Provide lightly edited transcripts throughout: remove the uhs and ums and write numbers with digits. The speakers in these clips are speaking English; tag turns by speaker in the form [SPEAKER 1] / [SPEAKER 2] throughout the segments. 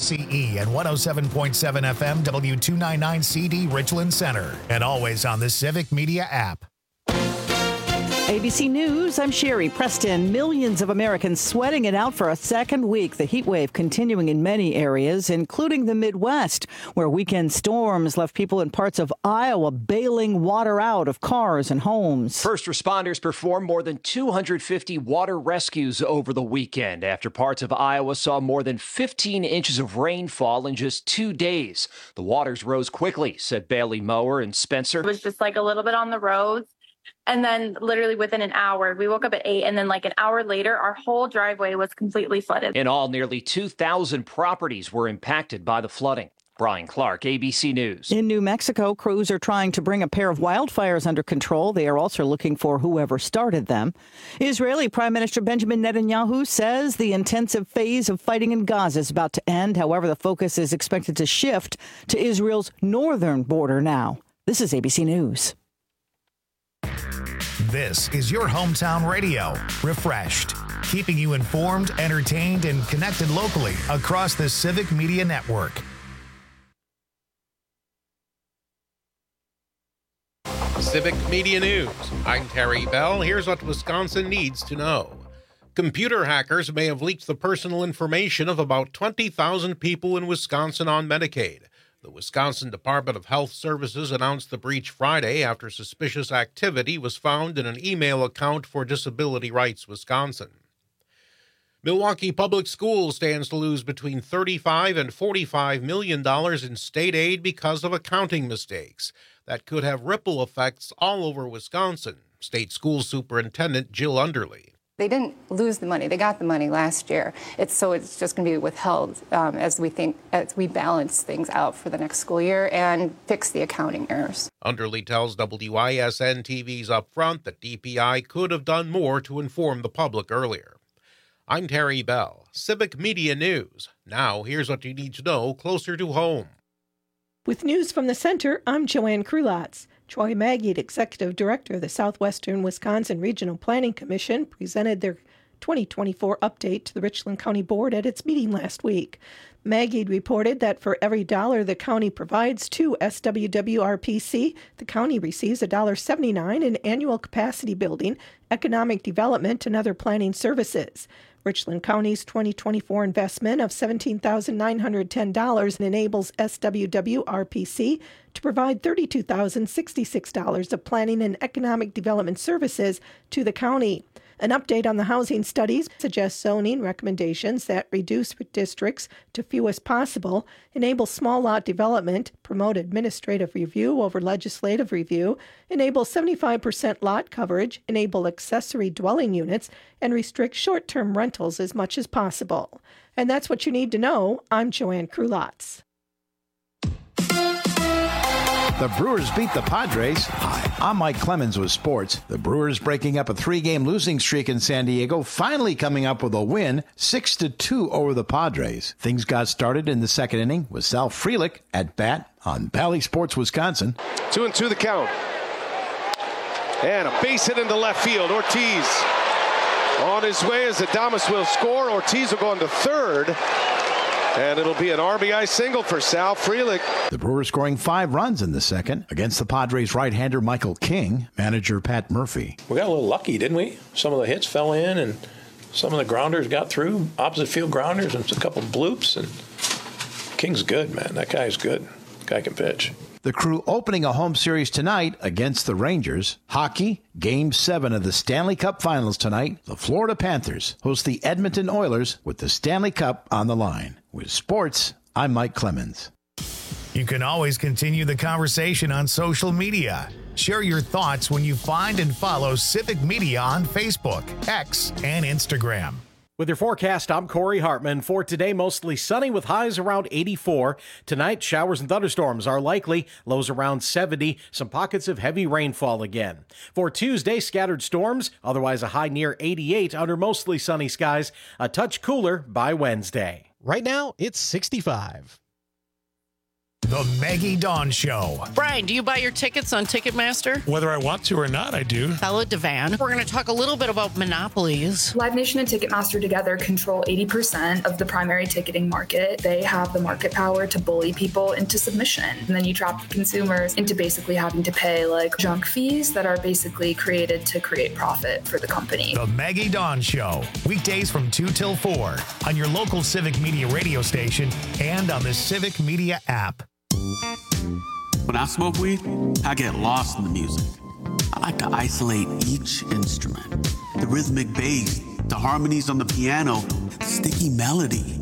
[SPEAKER 1] KXCE and 107.7 FM W299CD Richland Center. And always on the Civic Media app.
[SPEAKER 2] ABC News, I'm Sherry Preston. Millions of Americans sweating it out for a second week. The heat wave continuing in many areas, including the Midwest, where weekend storms left people in parts of Iowa bailing water out of cars and homes.
[SPEAKER 3] First responders performed more than 250 water rescues over the weekend after parts of Iowa saw more than 15 inches of rainfall in just 2 days. The waters rose quickly, said Bailey Mower and Spencer.
[SPEAKER 4] It was just like a little bit on the roads. And then literally within an hour, we woke up at 8, and then like an hour later, our whole driveway was completely flooded.
[SPEAKER 3] In all, nearly 2,000 properties were impacted by the flooding. Brian Clark, ABC News.
[SPEAKER 2] In New Mexico, crews are trying to bring a pair of wildfires under control. They are also looking for whoever started them. Israeli Prime Minister Benjamin Netanyahu says the intensive phase of fighting in Gaza is about to end. However, the focus is expected to shift to Israel's northern border now. This is ABC News.
[SPEAKER 1] This is your hometown radio, Refreshed, keeping you informed, entertained, and connected locally across the Civic Media Network.
[SPEAKER 5] Civic Media News. I'm Terry Bell. Here's what Wisconsin needs to know. Computer hackers may have leaked the personal information of about 20,000 people in Wisconsin on Medicaid. The Wisconsin Department of Health Services announced the breach Friday after suspicious activity was found in an email account for Disability Rights Wisconsin. Milwaukee Public Schools stands to lose between $35 and $45 million in state aid because of accounting mistakes. That could have ripple effects all over Wisconsin. State School Superintendent Jill Underly.
[SPEAKER 6] They didn't lose the money. They got the money last year. It's just going to be withheld as we balance things out for the next school year and fix the accounting errors.
[SPEAKER 5] Underly tells WYSN TV's Upfront that DPI could have done more to inform the public earlier. I'm Terry Bell, Civic Media News. Now, here's what you need to know closer to home.
[SPEAKER 7] With news from the center, I'm Joanne Krulotz. Troy Magid, Executive Director of the Southwestern Wisconsin Regional Planning Commission, presented their 2024 update to the Richland County Board at its meeting last week. Magid reported that for every dollar the county provides to SWWRPC, the county receives $1.79 in annual capacity building, economic development, and other planning services. Richland County's 2024 investment of $17,910 enables SWWRPC to provide $32,066 of planning and economic development services to the county. An update on the housing studies suggests zoning recommendations that reduce districts to few as possible, enable small lot development, promote administrative review over legislative review, enable 75% lot coverage, enable accessory dwelling units, and restrict short-term rentals as much as possible. And that's what you need to know. I'm Joanne Krulotz.
[SPEAKER 8] The Brewers beat the Padres. Hi, I'm Mike Clemens with sports. The Brewers breaking up a 3-game losing streak in San Diego, finally coming up with a win, 6-2 over the Padres. Things got started in the second inning with Sal Frelick at bat on Bally Sports Wisconsin.
[SPEAKER 9] 2-2 the count. And a base hit into left field. Ortiz on his way as Adames will score. Ortiz will go into third. And it'll be an RBI single for Sal Frelick.
[SPEAKER 8] The Brewers scoring 5 runs in the second against the Padres right-hander Michael King, manager Pat Murphy.
[SPEAKER 10] We got a little lucky, didn't we? Some of the hits fell in and some of the grounders got through, opposite field grounders, and a couple bloops. And King's good, man. That guy's good. Guy can pitch.
[SPEAKER 8] The Crew opening a home series tonight against the Rangers. Hockey, Game 7 of the Stanley Cup Finals tonight. The Florida Panthers host the Edmonton Oilers with the Stanley Cup on the line. With sports, I'm Mike Clemens.
[SPEAKER 1] You can always continue the conversation on social media. Share your thoughts when you find and follow Civic Media on Facebook, X, and Instagram.
[SPEAKER 11] With your forecast, I'm Corey Hartman. For today, mostly sunny with highs around 84. Tonight, showers and thunderstorms are likely, lows around 70, some pockets of heavy rainfall again. For Tuesday, scattered storms, otherwise a high near 88 under mostly sunny skies, a touch cooler by Wednesday.
[SPEAKER 12] Right now, it's 65.
[SPEAKER 1] The Maggie Dawn Show.
[SPEAKER 12] Brian, do you buy your tickets on Ticketmaster?
[SPEAKER 13] Whether I want to or not, I do.
[SPEAKER 12] Bella Devan. We're going to talk a little bit about monopolies.
[SPEAKER 14] Live Nation and Ticketmaster together control 80% of the primary ticketing market. They have the market power to bully people into submission. And then you trap the consumers into basically having to pay like junk fees that are basically created to create profit for the company.
[SPEAKER 1] The Maggie Dawn Show. Weekdays from 2 till 4 on your local Civic Media radio station and on the Civic Media app.
[SPEAKER 15] When I smoke weed, I get lost in the music. I like to isolate each instrument. The rhythmic bass, the harmonies on the piano, the sticky melody.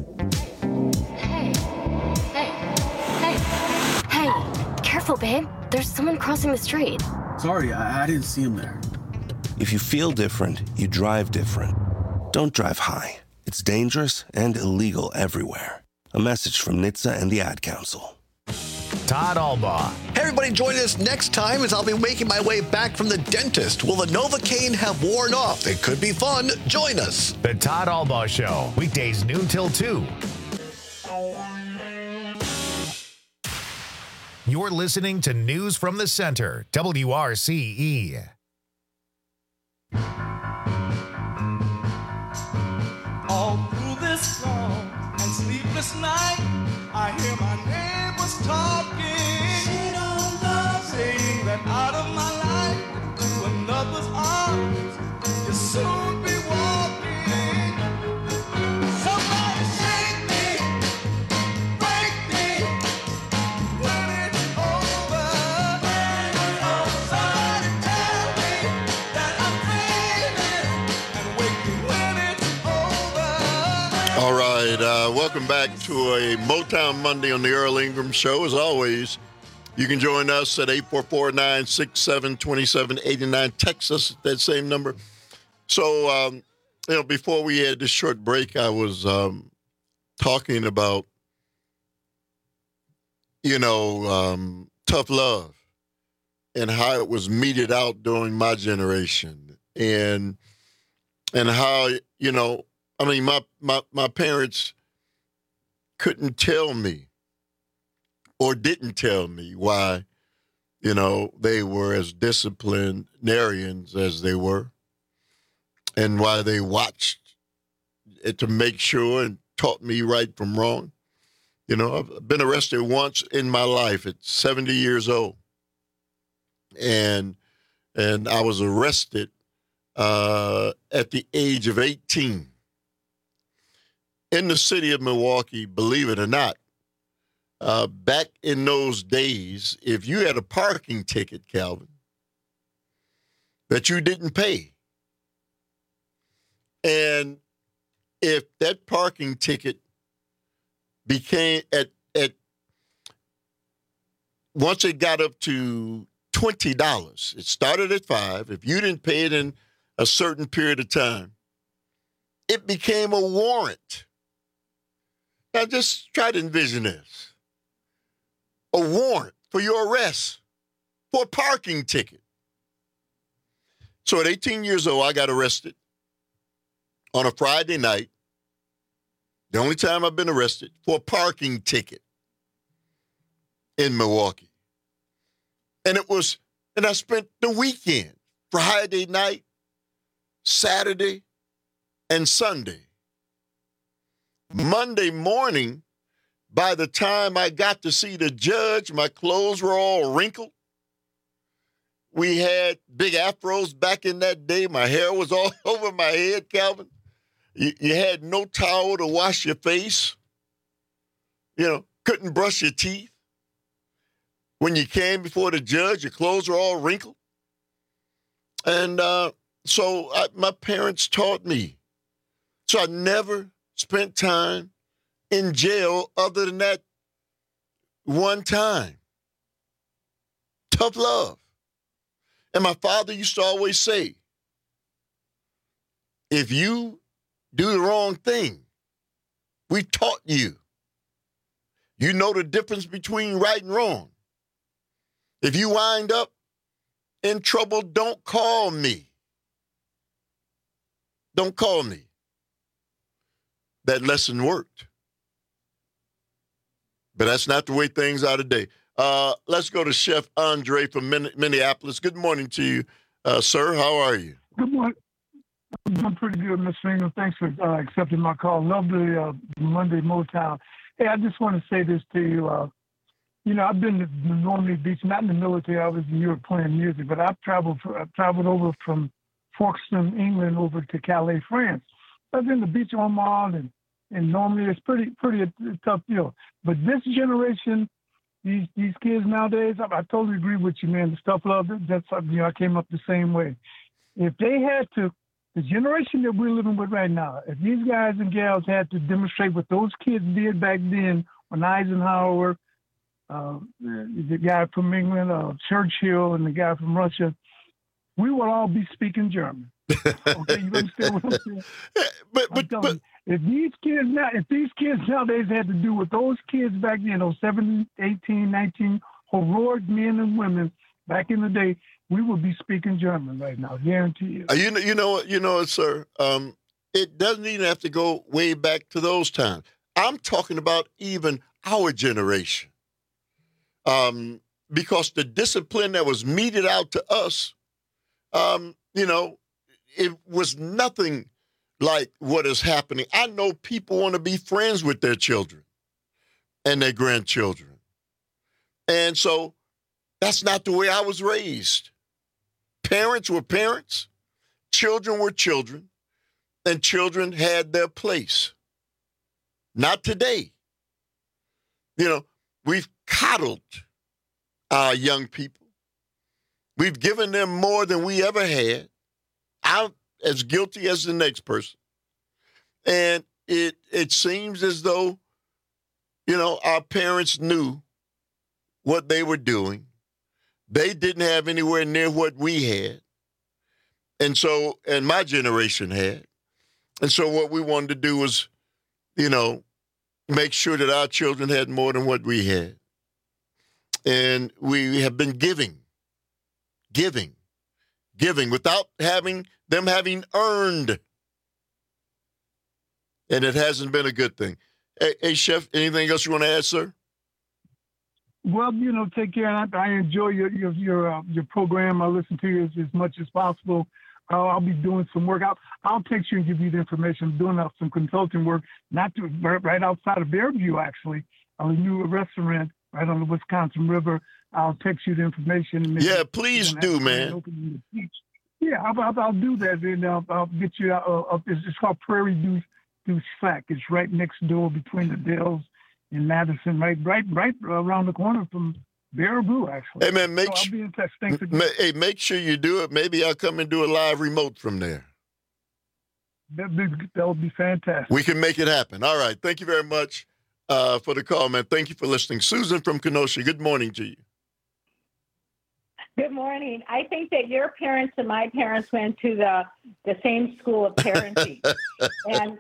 [SPEAKER 16] Hey, careful, babe. There's someone crossing the street.
[SPEAKER 15] Sorry, I didn't see him there.
[SPEAKER 17] If you feel different, you drive different. Don't drive high. It's dangerous and illegal everywhere. A message from NHTSA and the Ad Council.
[SPEAKER 1] Todd Albaugh.
[SPEAKER 18] Hey, everybody, join us next time as I'll be making my way back from the dentist. Will the Novocaine have worn off? It could be fun. Join us.
[SPEAKER 1] The Todd Albaugh Show. Weekdays noon till 2. You're listening to News from the Center, WRCE.
[SPEAKER 19] All through this long and sleepless night, I hear my neighbors talking. She don't love saying that out of my life to another's arms, you'll soon be walking. Somebody shake me, break me, when it's over. Somebody tell me that I'm dreaming and wake me when it's over.
[SPEAKER 20] All right, welcome back to a Motown Monday on the Earl Ingram Show. As always, you can join us at 844-967-2789. Text us at that same number. So, before we had this short break, I was talking about, tough love and how it was meted out during my generation, and how, my parents couldn't tell me or didn't tell me why, they were as disciplinarians as they were, and why they watched it to make sure and taught me right from wrong. I've been arrested once in my life at 70 years old, and I was arrested at the age of 18 in the city of Milwaukee. Believe it or not, back in those days, if you had a parking ticket, Calvin, that you didn't pay, and if that parking ticket became once it got up to $20, it started at $5. If you didn't pay it in a certain period of time, it became a warrant. Now, just try to envision this. A warrant for your arrest for a parking ticket. So at 18 years old, I got arrested on a Friday night. The only time I've been arrested for a parking ticket in Milwaukee. And I spent the weekend, Friday night, Saturday, and Sunday. Monday morning, by the time I got to see the judge, my clothes were all wrinkled. We had big afros back in that day. My hair was all over my head, Calvin. You had no towel to wash your face. Couldn't brush your teeth. When you came before the judge, your clothes were all wrinkled. And so my parents taught me. So I never spent time in jail other than that one time. Tough love. And my father used to always say, if you do the wrong thing, we taught you. You know the difference between right and wrong. If you wind up in trouble, don't call me. Don't call me. That lesson worked. But that's not the way things are today. Let's go to Chef Andre from Minneapolis. Good morning to you, sir. How are you?
[SPEAKER 21] Good morning. I'm pretty good, Ms. Finger. Thanks for accepting my call. Love the Monday Motown. Hey, I just want to say this to you. I've been to Normandy Beach, not in the military. I was in Europe playing music, but I've traveled over from Folkestone, England, over to Calais, France. I've been to Beach Ormond and Normandy. It's pretty a tough deal. But this generation, these kids nowadays, I totally agree with you, man. The stuff love it. That's I came up the same way. If they had to, the generation that we're living with right now, if these guys and gals had to demonstrate what those kids did back then when Eisenhower, the guy from England, Churchill, and the guy from Russia, we would all be speaking German. Okay, you understand what I'm saying? But if these kids nowadays had to do what those kids back then, those 17, 18, 19 heroic men and women back in the day, we would be speaking German right now. Guarantee you. You know what, sir? It doesn't even have to go way back to those times. I'm talking about even our generation. Because the discipline that was meted out to us, it was nothing like what is happening. I know people want to be friends with their children and their grandchildren. And so that's not the way I was raised. Parents were parents, children were children, and children had their place. Not today. We've coddled our young people. We've given them more than we ever had. I'm as guilty as the next person. And it seems as though, our parents knew what they were doing. They didn't have anywhere near what we had. And my generation had. And so what we wanted to do was, make sure that our children had more than what we had. And we have been giving without them having earned. And it hasn't been a good thing. Hey, Chef, anything else you want to add, sir? Well, take care. I enjoy your program. I listen to you as much as possible. I'll be doing some work. I'll text you and give you the information. I'm doing some consulting work, right outside of Bearview, actually, on a new restaurant right on the Wisconsin River. I'll text you the information.
[SPEAKER 20] Yeah, please do, man.
[SPEAKER 21] Yeah, I'll do that. And I'll get you up. It's called Prairie Deuce Slack. It's right next door between the Dells and Madison, right around the corner from Baraboo, actually.
[SPEAKER 20] Hey, man,
[SPEAKER 21] I'll be in touch. Thanks again.
[SPEAKER 20] Make sure you do it. Maybe I'll come and do a live remote from there.
[SPEAKER 21] That would be fantastic.
[SPEAKER 20] We can make it happen. All right. Thank you very much for the call, man. Thank you for listening. Susan from Kenosha, good morning to you.
[SPEAKER 22] Good morning. I think that your parents and my parents went to the same school of parenting. And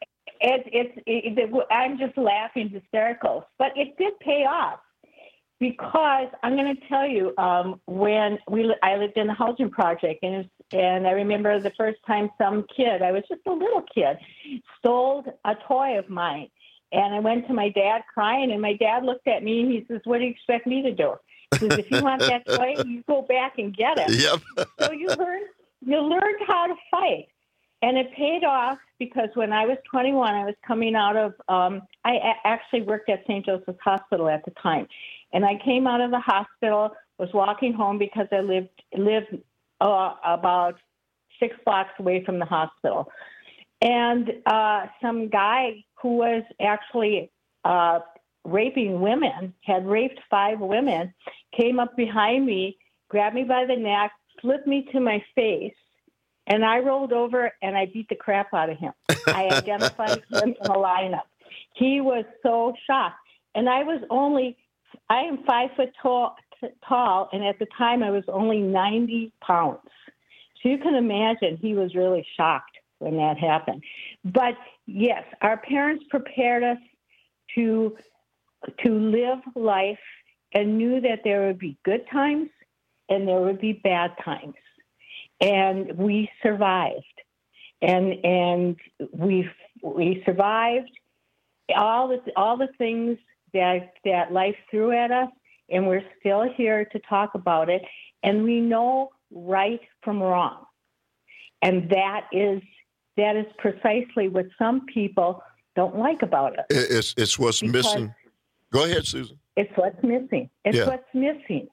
[SPEAKER 22] I'm just laughing hysterical. But it did pay off. Because I'm going to tell you, when I lived in the housing project, and I remember the first time some kid, I was just a little kid, stole a toy of mine. And I went to my dad crying, and my dad looked at me, and he says, "What do you expect me to do?" He says, "If you want that toy, you go back and get it."
[SPEAKER 20] Yep.
[SPEAKER 22] So you learned how to fight. And it paid off because when I was 21, I was coming out of, I actually worked at St. Joseph's Hospital at the time. And I came out of the hospital, was walking home because I lived about 6 blocks away from the hospital. And some guy who was actually raping women, had raped 5 women, came up behind me, grabbed me by the neck, flipped me to my face, and I rolled over and I beat the crap out of him. I identified him in the lineup. He was so shocked. And I am 5 foot tall, and at the time I was only 90 pounds. So you can imagine he was really shocked when that happened. But yes, our parents prepared us to live life and knew that there would be good times and there would be bad times. And we survived. And we survived all the things that life threw at us, and we're still here to talk about it. And we know right from wrong. And that is precisely what some people don't like about it.
[SPEAKER 20] It's what's missing. Go ahead, Susan.
[SPEAKER 22] It's what's missing. What's missing.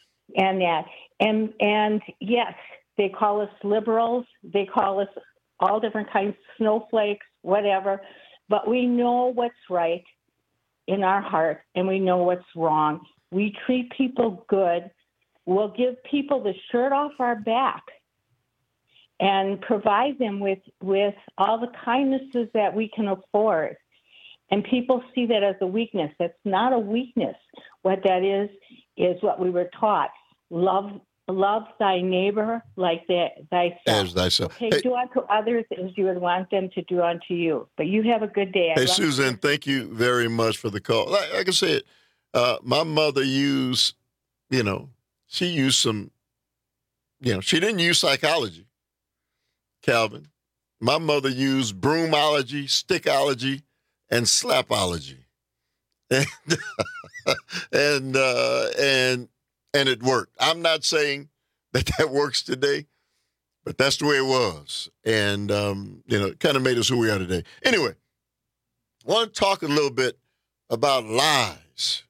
[SPEAKER 22] And yes, they call us liberals. They call us all different kinds of snowflakes, whatever. But we know what's right in our heart, and we know what's wrong. We treat people good. We'll give people the shirt off our back and provide them with all the kindnesses that we can afford. And people see that as a weakness. That's not a weakness. What that is what we were taught. Love thy neighbor like thyself.
[SPEAKER 20] As thyself.
[SPEAKER 22] Okay, do unto others as you would want them to do unto you. But you have a good day.
[SPEAKER 20] Hey, Susan, thank you very much for the call. Like I said, my mother used, she used some, she didn't use psychology, Calvin. My mother used broomology, stickology, and slapology. And it worked. I'm not saying that works today, but that's the way it was. And, it kind of made us who we are today. Anyway, I want to talk a little bit about lies,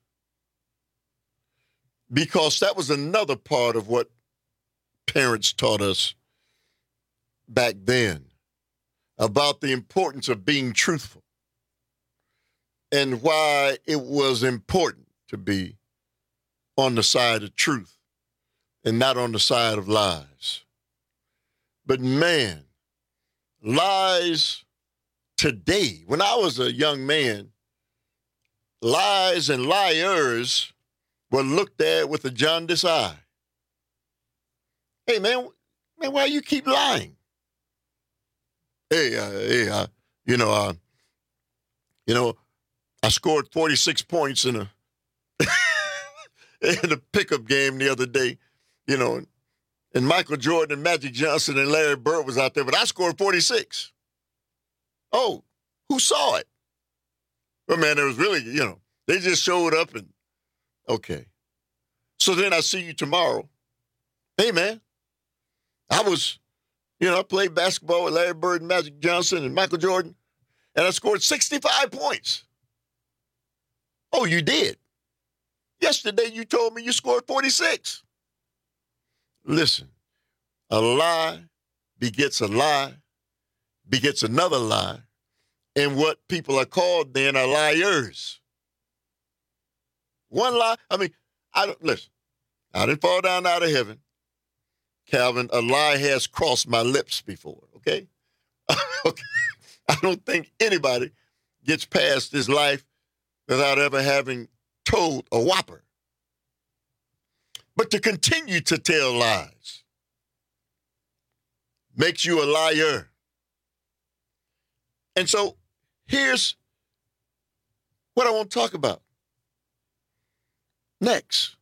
[SPEAKER 20] because that was another part of what parents taught us back then about the importance of being truthful and why it was important to be on the side of truth and not on the side of lies. But man, lies today, when I was a young man, lies and liars were looked at with a jaundiced eye. Hey, man, why you keep lying? I scored 46 points in a pickup game the other day, and Michael Jordan and Magic Johnson and Larry Bird was out there, but I scored 46. Oh, who saw it? Well, man, it was really, they just showed up and, okay. So then I see you tomorrow. Hey, man, I played basketball with Larry Bird and Magic Johnson and Michael Jordan, and I scored 65 points. Oh, you did? Yesterday you told me you scored 46. Listen, a lie begets another lie, and what people are called then are liars. One lie, I didn't fall down out of heaven. Calvin, a lie has crossed my lips before, okay? Okay. I don't think anybody gets past this life without ever having told a whopper. But to continue to tell lies makes you a liar. And so here's what I want to talk about. Next,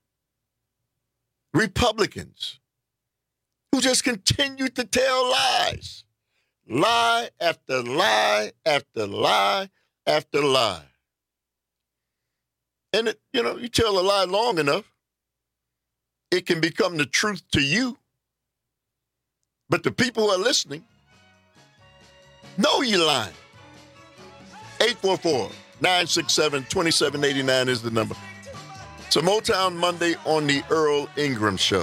[SPEAKER 20] Republicans who just continue to tell lies. Lie after lie after lie after lie. And, you tell a lie long enough, it can become the truth to you. But the people who are listening know you're lying. 844-967-2789 is the number. It's a Motown Monday on the Earl Ingram Show.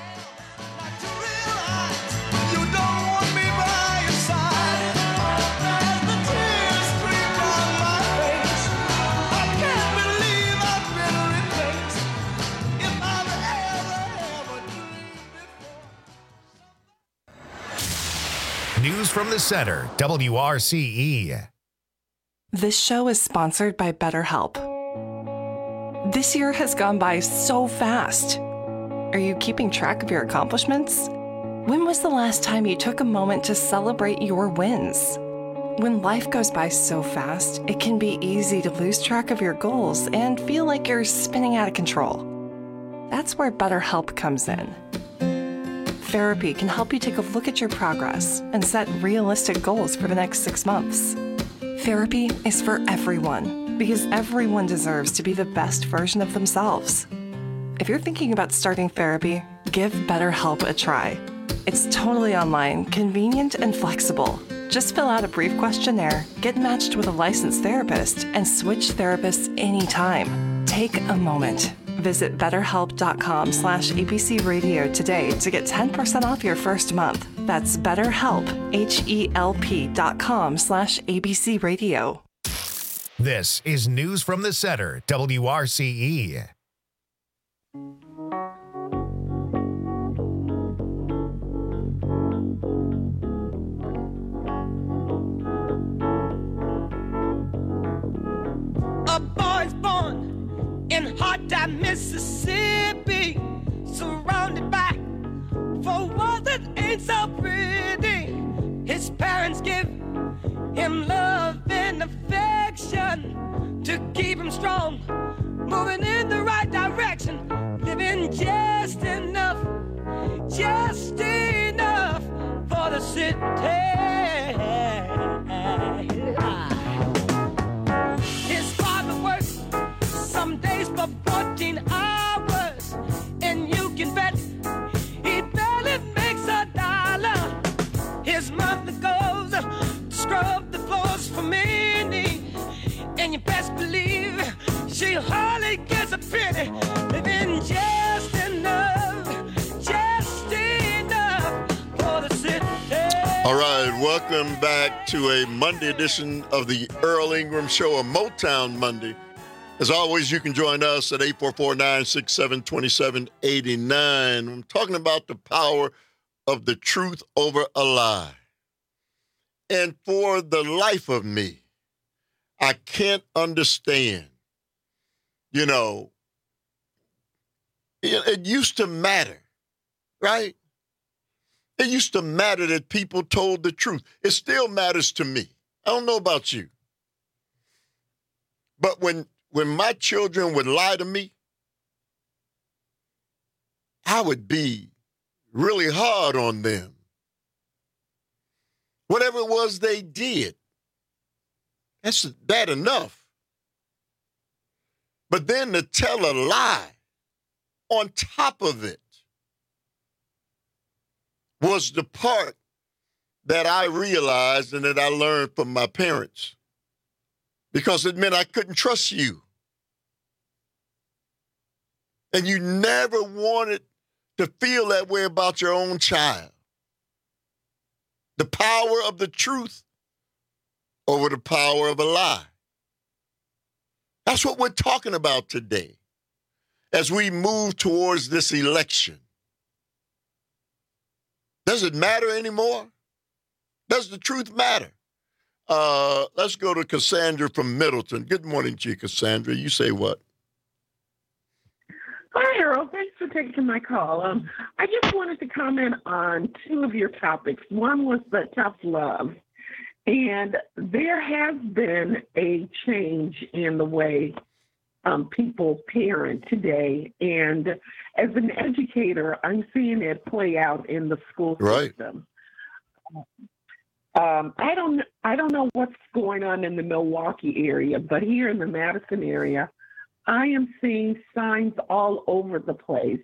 [SPEAKER 1] News from the Center, WRCE.
[SPEAKER 3] This show is sponsored by BetterHelp. This year has gone by so fast. Are you keeping track of your accomplishments? When was the last time you took a moment to celebrate your wins? When life goes by so fast, it can be easy to lose track of your goals and feel like you're spinning out of control. That's where BetterHelp comes in. Therapy can help you take a look at your progress and set realistic goals for the next 6 months. Therapy is for everyone. Because everyone deserves to be the best version of themselves. If you're thinking about starting therapy, give BetterHelp a try. It's totally online, convenient, and flexible. Just fill out a brief questionnaire, get matched with a licensed therapist, and switch therapists anytime. Take a moment. Visit BetterHelp.com/ABC Radio today to get 10% off your first month. That's BetterHelp, HELP.com/ABC Radio.
[SPEAKER 1] This is News from the Center, WRCE.
[SPEAKER 19] A boy's born in hot time, Mississippi, surrounded by four walls that ain't so pretty. His parents give him love and affection to keep him strong, moving in the right direction, living just enough for the city. His father works some days for 14 hours, and you can bet he barely makes $1. His mother goes to scrub the floors for many, and you best believe she hardly gets a penny, living just enough for the city.
[SPEAKER 20] All right, welcome back to a Monday edition of the Earl Ingram Show, a Motown Monday. As always, you can join us at 844-967-2789. I'm talking about the power of the truth over a lie. And for the life of me, I can't understand. You know, it used to matter, right? It used to matter that people told the truth. It still matters to me. I don't know about you. But when my children would lie to me, I would be really hard on them. Whatever it was they did, that's bad enough. But then to tell a lie on top of it was the part that I realized and that I learned from my parents, because it meant I couldn't trust you. And you never wanted to feel that way about your own child. The power of the truth over the power of a lie. That's what we're talking about today as we move towards this election. Does it matter anymore? Does the truth matter? Let's go to Cassandra from Middleton. Good morning to you, Cassandra. You say what?
[SPEAKER 2] Hi, Earl. Thanks for taking my call. I just wanted to comment on two of your topics. One was the tough love. And there has been a change in the way people parent today. And as an educator, I'm seeing it play out in the school system. I don't know what's going on in the Milwaukee area, but here in the Madison area, I am seeing signs all over the place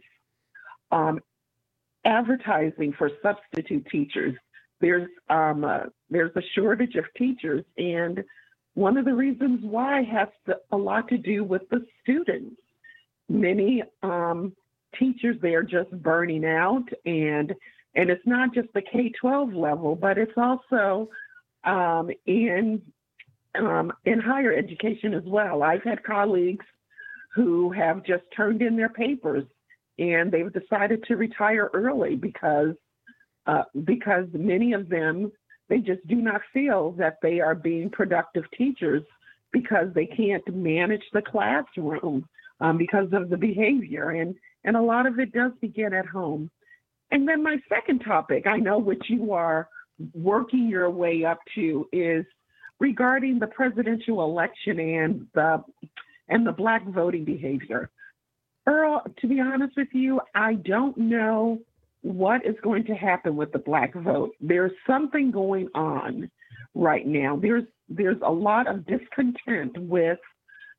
[SPEAKER 2] advertising for substitute teachers. There's a shortage of teachers, and one of the reasons why has a lot to do with the students. Many teachers, they're just burning out, and it's not just the K-12 level, but it's also in higher education as well. I've had colleagues who have just turned in their papers, and they've decided to retire early because many of them, they just do not feel that they are being productive teachers because they can't manage the classroom because of the behavior. And a lot of it does begin at home. And then my second topic, I know what you are working your way up to, is regarding the presidential election and the Black voting behavior. Earl, to be honest with you, I don't know what is going to happen with the Black vote. There's something going on right now. There's a lot of discontent with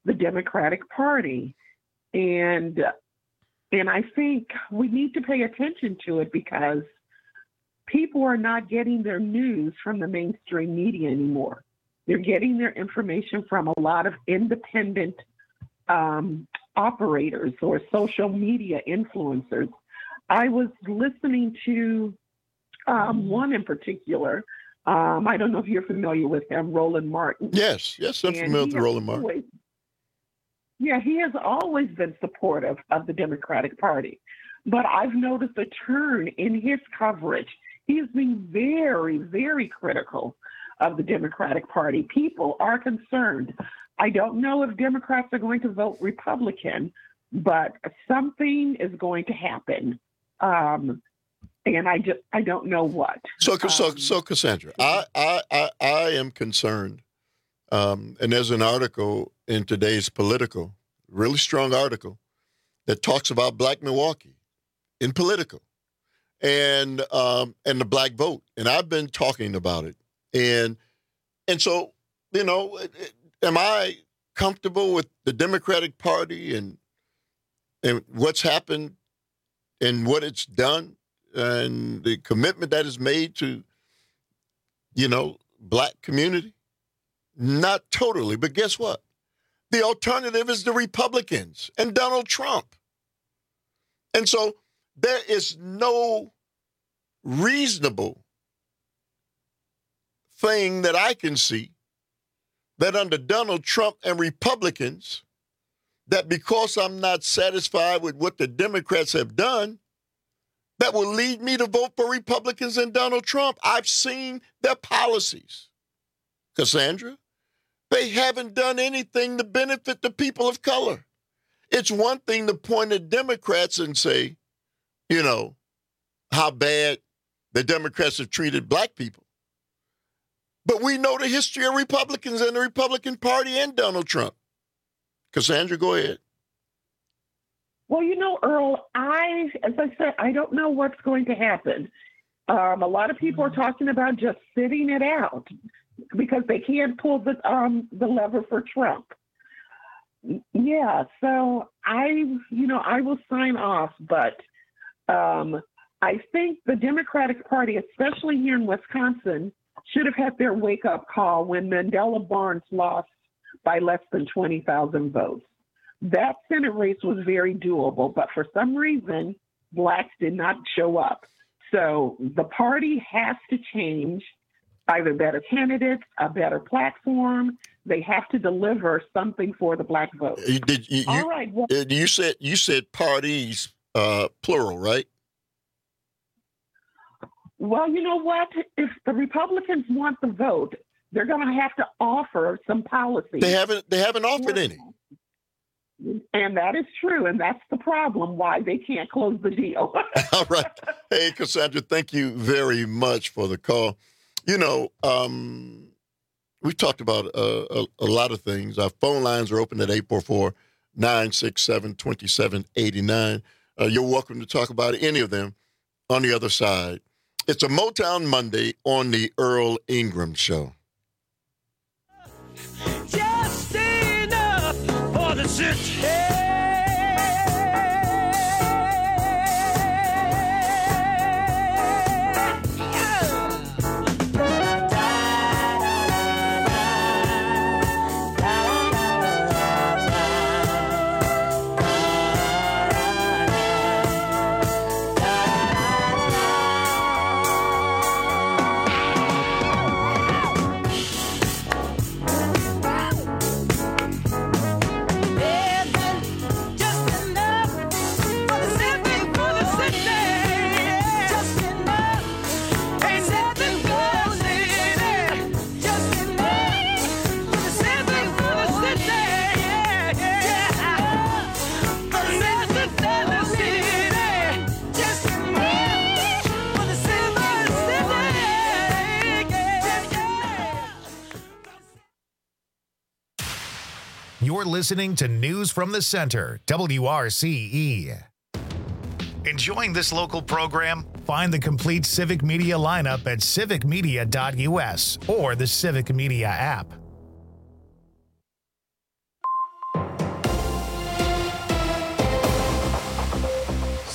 [SPEAKER 2] the Democratic Party. And I think we need to pay attention to it because people are not getting their news from the mainstream media anymore. They're getting their information from a lot of independent operators or social media influencers. I was listening to one in particular. I don't know if you're familiar with him, Roland Martin.
[SPEAKER 20] Yes, I'm familiar with Roland Martin.
[SPEAKER 2] He has always been supportive of the Democratic Party. But I've noticed a turn in his coverage. He has been very, very critical of the Democratic Party. People are concerned. I don't know if Democrats are going to vote Republican, but something is going to happen. And I don't know what.
[SPEAKER 20] So Cassandra, I am concerned. And there's an article in today's Political, really strong article, that talks about Black Milwaukee in Political and the Black vote. And I've been talking about it. And so, am I comfortable with the Democratic Party and what's happened and what it's done and the commitment that is made to, Black community? Not totally, but guess what? The alternative is the Republicans and Donald Trump. And so there is no reasonable thing that I can see that under Donald Trump and Republicans, that because I'm not satisfied with what the Democrats have done, that will lead me to vote for Republicans and Donald Trump. I've seen their policies. Cassandra, they haven't done anything to benefit the people of color. It's one thing to point at Democrats and say, how bad the Democrats have treated Black people. But we know the history of Republicans and the Republican Party and Donald Trump. Cassandra, go ahead.
[SPEAKER 2] Well, Earl, as I said, I don't know what's going to happen. A lot of people are talking about just sitting it out because they can't pull the lever for Trump. Yeah, so I will sign off, but I think the Democratic Party, especially here in Wisconsin, should have had their wake-up call when Mandela Barnes lost by less than 20,000 votes. That Senate race was very doable, but for some reason, Blacks did not show up. So the party has to change, either better candidates, a better platform. They have to deliver something for the Black vote.
[SPEAKER 20] All right. Well, you said parties, plural, right?
[SPEAKER 2] Well, you know what? If the Republicans want the vote, they're going to have to offer some policies.
[SPEAKER 20] They haven't offered any.
[SPEAKER 2] And that is true, and that's the problem, why they can't close the deal.
[SPEAKER 20] All right. Hey, Cassandra, thank you very much for the call. We've talked about a lot of things. Our phone lines are open at 844-967-2789. You're welcome to talk about any of them on the other side. It's a Motown Monday on the Earl Ingram Show.
[SPEAKER 19] Just enough for the city.
[SPEAKER 1] You're listening to News from the Center, WRCE. Enjoying this local program? Find the complete Civic Media lineup at civicmedia.us or the Civic Media app.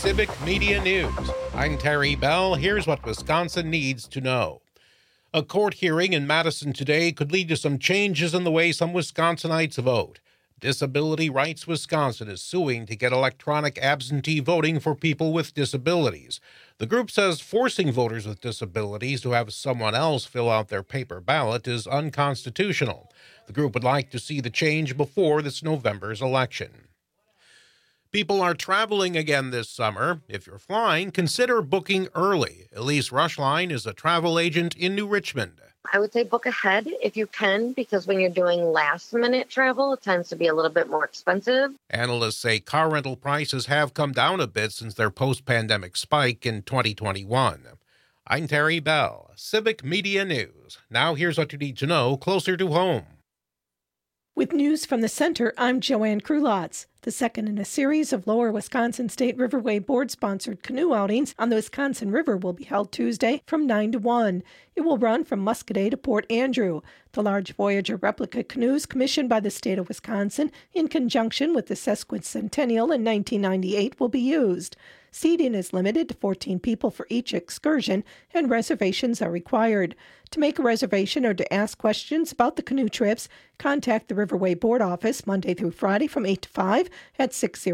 [SPEAKER 5] Civic Media News. I'm Terry Bell. Here's what Wisconsin needs to know. A court hearing in Madison today could lead to some changes in the way some Wisconsinites vote. Disability Rights Wisconsin is suing to get electronic absentee voting for people with disabilities. The group says forcing voters with disabilities to have someone else fill out their paper ballot is unconstitutional. The group would like to see the change before this November's election. People are traveling again this summer. If you're flying, consider booking early. Elise Rushline is a travel agent in New Richmond.
[SPEAKER 4] I would say book ahead if you can, because when you're doing last-minute travel, it tends to be a little bit more expensive.
[SPEAKER 5] Analysts say car rental prices have come down a bit since their post-pandemic spike in 2021. I'm Terry Bell, Civic Media News. Now here's what you need to know closer to home.
[SPEAKER 7] With news from the center, I'm Joanne Krulotz. The second in a series of Lower Wisconsin State Riverway Board-sponsored canoe outings on the Wisconsin River will be held Tuesday from 9 to 1. It will run from Muscoda to Port Andrew. The large Voyager replica canoes commissioned by the state of Wisconsin in conjunction with the sesquicentennial in 1998 will be used. Seating is limited to 14 people for each excursion, and reservations are required. To make a reservation or to ask questions about the canoe trips, contact the Riverway Board office Monday through Friday from 8 to 5 at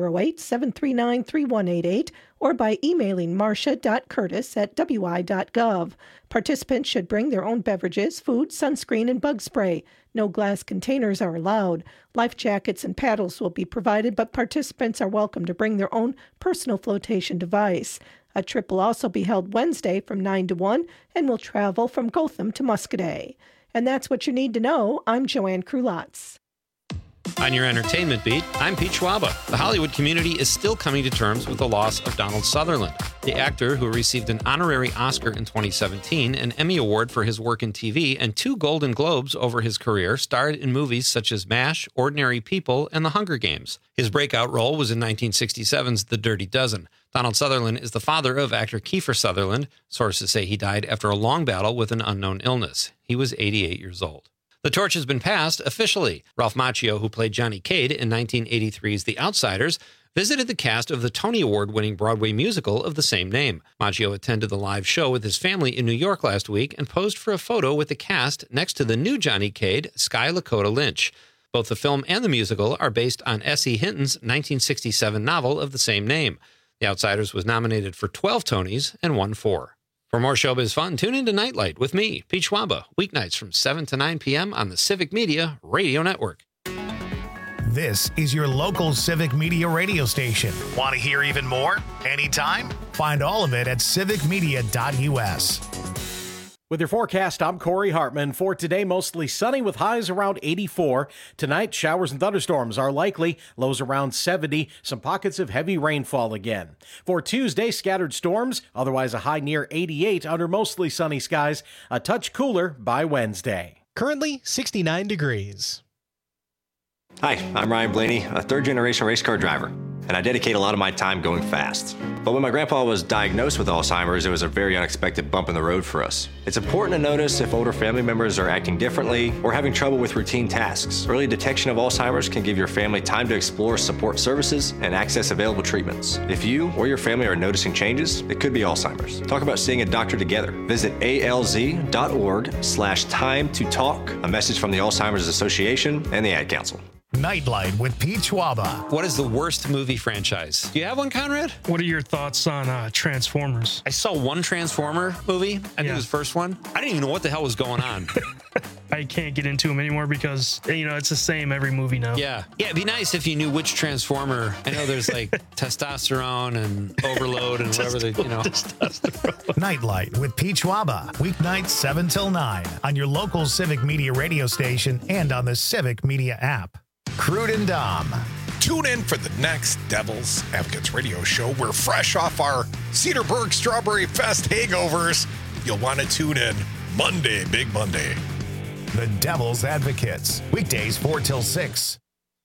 [SPEAKER 7] 608-739-3188 or by emailing marcia.curtis@wi.gov. Participants should bring their own beverages, food, sunscreen, and bug spray. No glass containers are allowed. Life jackets and paddles will be provided, but participants are welcome to bring their own personal flotation device. A trip will also be held Wednesday from 9 to 1 and will travel from Gotham to Muscoda. And that's what you need to know. I'm Joanne Krulotz.
[SPEAKER 6] On your entertainment beat, I'm Pete Schwaba. The Hollywood community is still coming to terms with the loss of Donald Sutherland. The actor, who received an honorary Oscar in 2017, an Emmy Award for his work in TV, and 2 Golden Globes over his career, starred in movies such as MASH, Ordinary People, and The Hunger Games. His breakout role was in 1967's The Dirty Dozen. Donald Sutherland is the father of actor Kiefer Sutherland. Sources say he died after a long battle with an unknown illness. He was 88 years old. The torch has been passed officially. Ralph Macchio, who played Johnny Cade in 1983's The Outsiders, visited the cast of the Tony Award-winning Broadway musical of the same name. Macchio attended the live show with his family in New York last week and posed for a photo with the cast next to the new Johnny Cade, Sky Lakota Lynch. Both the film and the musical are based on S.E. Hinton's 1967 novel of the same name. The Outsiders was nominated for 12 Tonys and won 4. For more showbiz fun, tune into Nightlight with me, Pete Schwaba, weeknights from 7 to 9 p.m. on the Civic Media Radio Network.
[SPEAKER 1] This is your local Civic Media radio station. Want to hear even more? Anytime? Find all of it at civicmedia.us.
[SPEAKER 11] With your forecast, I'm Corey Hartman. For today, mostly sunny with highs around 84. Tonight, showers and thunderstorms are likely, lows around 70, some pockets of heavy rainfall again. For Tuesday, scattered storms, otherwise a high near 88 under mostly sunny skies, a touch cooler by Wednesday.
[SPEAKER 23] Currently 69 degrees.
[SPEAKER 24] Hi, I'm Ryan Blaney, a third-generation race car driver, and I dedicate a lot of my time going fast. But when my grandpa was diagnosed with Alzheimer's, it was a very unexpected bump in the road for us. It's important to notice if older family members are acting differently or having trouble with routine tasks. Early detection of Alzheimer's can give your family time to explore support services and access available treatments. If you or your family are noticing changes, it could be Alzheimer's. Talk about seeing a doctor together. Visit alz.org/time to talk. A message from the Alzheimer's Association and the Ad Council.
[SPEAKER 1] Nightlight with Pete Schwaba.
[SPEAKER 6] What is the worst movie franchise? Do you have one, Conrad?
[SPEAKER 13] What are your thoughts on Transformers?
[SPEAKER 6] I saw one Transformer movie. I think it was the first one. I didn't even know what the hell was going on.
[SPEAKER 13] I can't get into them anymore because, it's the same every movie now.
[SPEAKER 6] Yeah, it'd be nice if you knew which Transformer. I know there's like testosterone and overload and whatever
[SPEAKER 1] Nightlight with Pete Schwaba. Weeknights 7 till 9 on your local Civic Media radio station and on the Civic Media app. Crude and Dom.
[SPEAKER 25] Tune in for the next Devil's Advocates radio show. We're fresh off our Cedarburg Strawberry Fest hangovers. You'll want to tune in Monday, Big Monday.
[SPEAKER 1] The Devil's Advocates. Weekdays 4 till 6.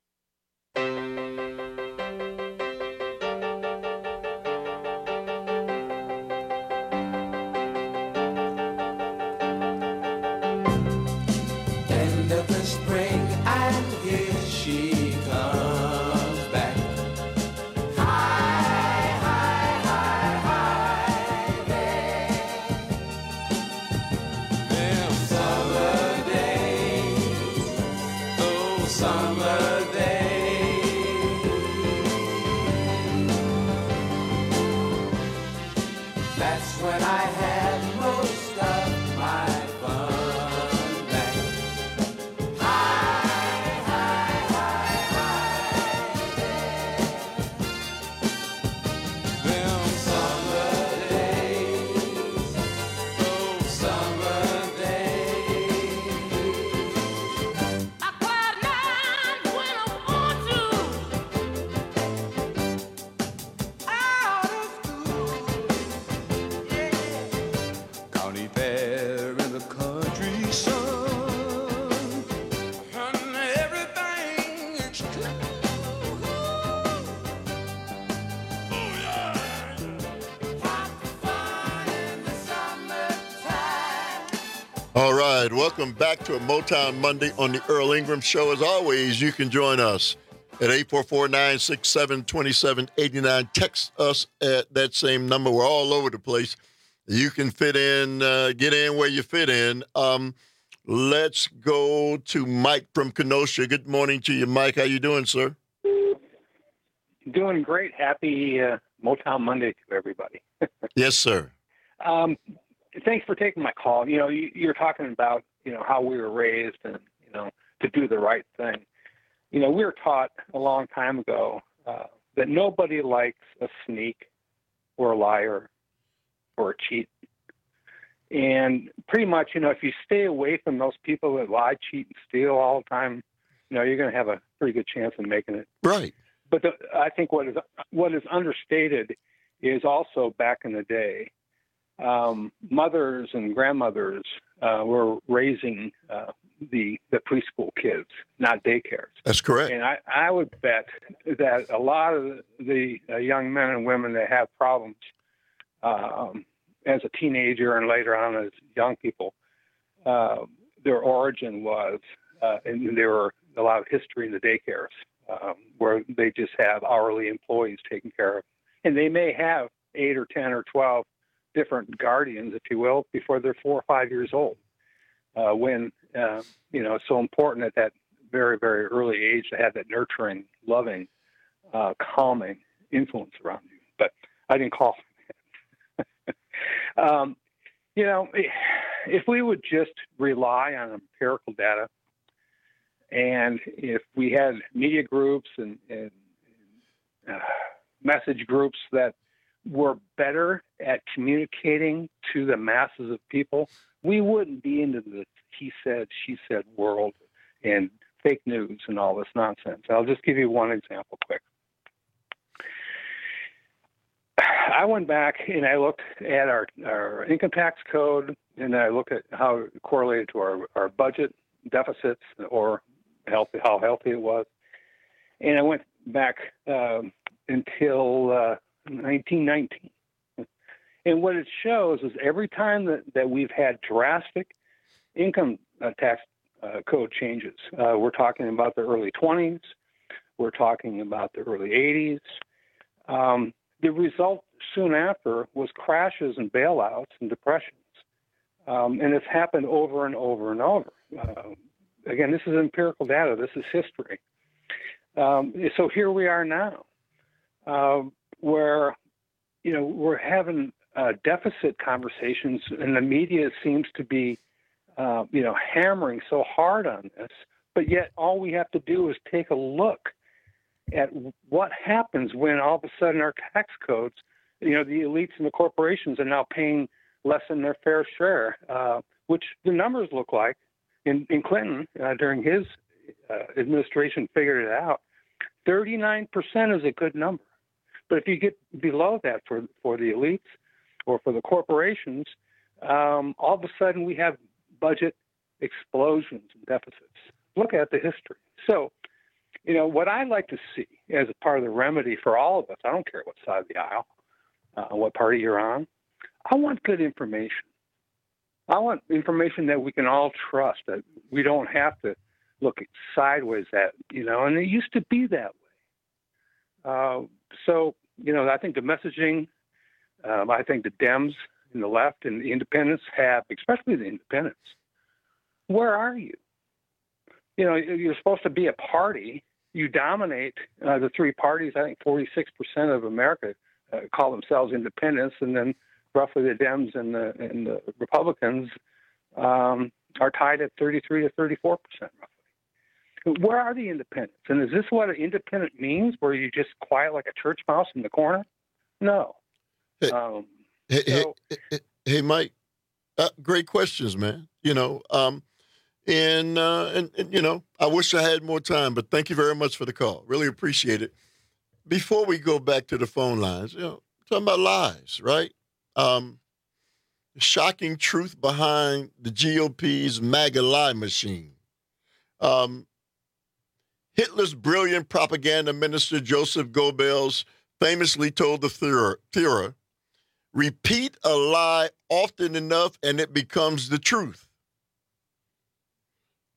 [SPEAKER 19] End of the spring, and here she comes back. High, high,
[SPEAKER 20] All right, welcome back to a Motown Monday on the Earl Ingram Show. As always, you can join us at 844-967-2789. Text us at that same number. We're all over the place. You can fit in, get in where you fit in. Let's go to Mike from Kenosha. Good morning to you, Mike. How you doing, sir?
[SPEAKER 8] Doing great. Happy Motown Monday to everybody.
[SPEAKER 20] Yes, sir.
[SPEAKER 8] Thanks for taking my call. You know, you're talking about, you know, how we were raised and, you know, to do the right thing. You know, we were taught a long time ago that nobody likes a sneak or a liar or a cheat. And pretty much, you know, if you stay away from those people that lie, cheat, and steal all the time, you know, you're going to have a pretty good chance of making it.
[SPEAKER 20] Right.
[SPEAKER 8] But I think what is understated is also back in the day, mothers and grandmothers were raising the preschool kids, not daycares.
[SPEAKER 20] That's correct.
[SPEAKER 8] And I would bet that a lot of the young men and women that have problems as a teenager and later on as young people, their origin was, and there were a lot of history in the daycares where they just have hourly employees taking care of. And they may have 8 or 10 or 12 different guardians, if you will, before they're 4 or 5 years old. When, you know, it's so important at that very, very early age to have that nurturing, loving, calming influence around you. But I didn't call. You know, if we would just rely on empirical data, and if we had media groups and message groups that were better at communicating to the masses of people, we wouldn't be into the he said, she said world and fake news and all this nonsense. I'll just give you one example quick. I went back and I looked at our income tax code, and I looked at how it correlated to our budget deficits or how healthy it was. And I went back until 1919. And what it shows is every time that we've had drastic income tax code changes, we're talking about the early 20s, we're talking about the early 80s, the result soon after was crashes and bailouts and depressions. And it's happened over and over and over. Again, this is empirical data. This is history. So here we are now, where, you know, we're having deficit conversations, and the media seems to be, you know, hammering so hard on this. But yet all we have to do is take a look at what happens when all of a sudden our tax codes, you know, the elites and the corporations are now paying less than their fair share, which the numbers look like in Clinton during his administration figured it out. 39% is a good number. But if you get below that for the elites or for the corporations, all of a sudden we have budget explosions and deficits. Look at the history. So, you know, what I like to see as a part of the remedy for all of us, I don't care what side of the aisle, what party you're on, I want good information. I want information that we can all trust, that we don't have to look sideways at, you know, and it used to be that way. So, you know, I think the messaging, I think the Dems and the left and the independents have, especially the independents, where are you? You know, you're supposed to be a party. You dominate the three parties. I think 46% of America call themselves independents, and then roughly the Dems and the Republicans are tied at 33 to 34% roughly. Where are the independents? And is this what an independent means, where you just quiet like a church mouse in the corner? No.
[SPEAKER 20] Hey, Mike, great questions, man. You know, and you know, I wish I had more time, but thank you very much for the call. Really appreciate it. Before we go back to the phone lines, you know, talking about lies, right? Shocking truth behind the GOP's MAGA lie machine. Hitler's brilliant propaganda minister, Joseph Goebbels, famously told the Führer, repeat a lie often enough and it becomes the truth.